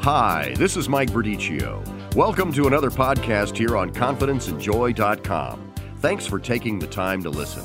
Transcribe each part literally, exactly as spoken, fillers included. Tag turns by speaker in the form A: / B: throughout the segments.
A: Hi, this is Mike Verdicchio. Welcome to another podcast here on confidence and joy dot com. Thanks for taking the time to listen.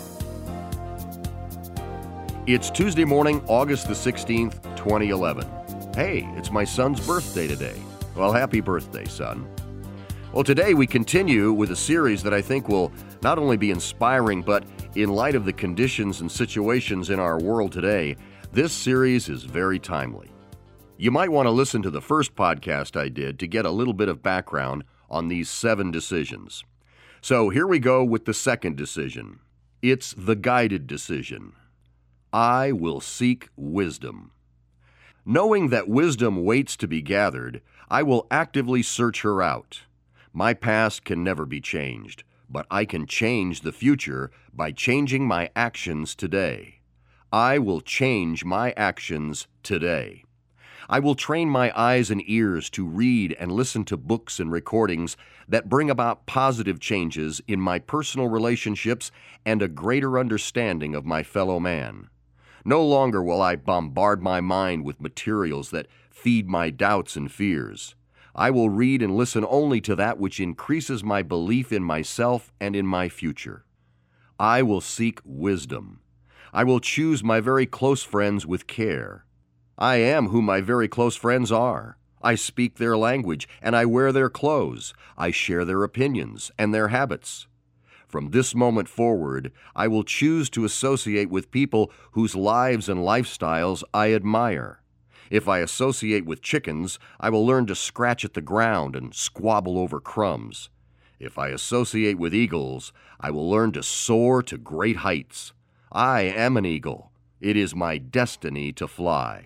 A: It's Tuesday morning, August the sixteenth, twenty eleven. Hey, it's my son's birthday today. Well, happy birthday, son. Well, today we continue with a series that I think will not only be inspiring, but in light of the conditions and situations in our world today, this series is very timely. You might want to listen to the first podcast I did to get a little bit of background on these seven decisions. So here we go with the second decision. It's the guided decision. I will seek wisdom. Knowing that wisdom waits to be gathered, I will actively search her out. My past can never be changed, but I can change the future by changing my actions today. I will change my actions today. I will train my eyes and ears to read and listen to books and recordings that bring about positive changes in my personal relationships and a greater understanding of my fellow man. No longer will I bombard my mind with materials that feed my doubts and fears. I will read and listen only to that which increases my belief in myself and in my future. I will seek wisdom. I will choose my very close friends with care. I am who my very close friends are. I speak their language, and I wear their clothes. I share their opinions and their habits. From this moment forward, I will choose to associate with people whose lives and lifestyles I admire. If I associate with chickens, I will learn to scratch at the ground and squabble over crumbs. If I associate with eagles, I will learn to soar to great heights. I am an eagle. It is my destiny to fly.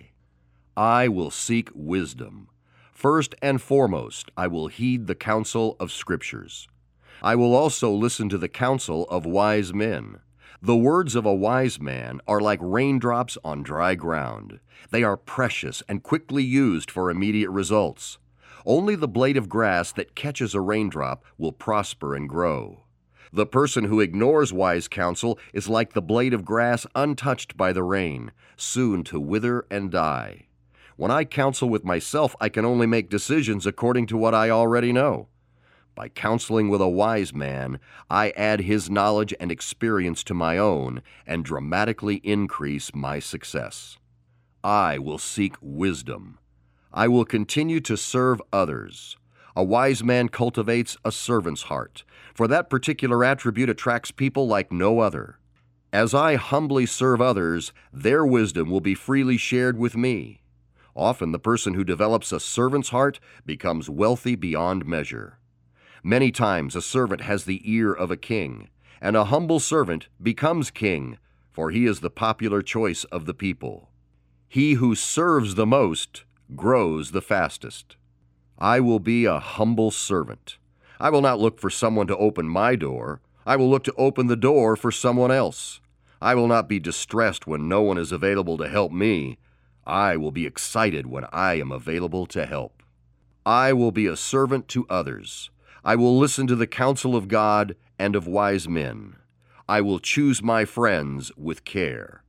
A: I will seek wisdom. First and foremost, I will heed the counsel of Scriptures. I will also listen to the counsel of wise men. The words of a wise man are like raindrops on dry ground. They are precious and quickly used for immediate results. Only the blade of grass that catches a raindrop will prosper and grow. The person who ignores wise counsel is like the blade of grass untouched by the rain, soon to wither and die. When I counsel with myself, I can only make decisions according to what I already know. By counseling with a wise man, I add his knowledge and experience to my own and dramatically increase my success. I will seek wisdom. I will continue to serve others. A wise man cultivates a servant's heart, for that particular attribute attracts people like no other. As I humbly serve others, their wisdom will be freely shared with me. Often the person who develops a servant's heart becomes wealthy beyond measure. Many times a servant has the ear of a king, and a humble servant becomes king, for he is the popular choice of the people. He who serves the most grows the fastest. I will be a humble servant. I will not look for someone to open my door. I will look to open the door for someone else. I will not be distressed when no one is available to help me. I will be excited when I am available to help. I will be a servant to others. I will listen to the counsel of God and of wise men. I will choose my friends with care.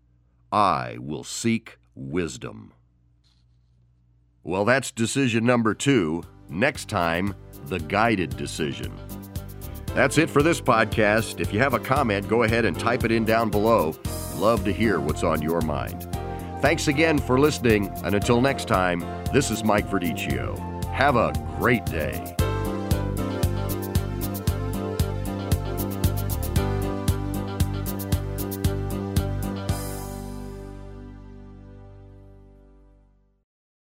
A: I will seek wisdom. Well, that's decision number two. Next time, the guided decision. That's it for this podcast. If you have a comment, go ahead and type it in down below. Love to hear what's on your mind. Thanks again for listening, and until next time, this is Mike Verdicchio. Have a great day.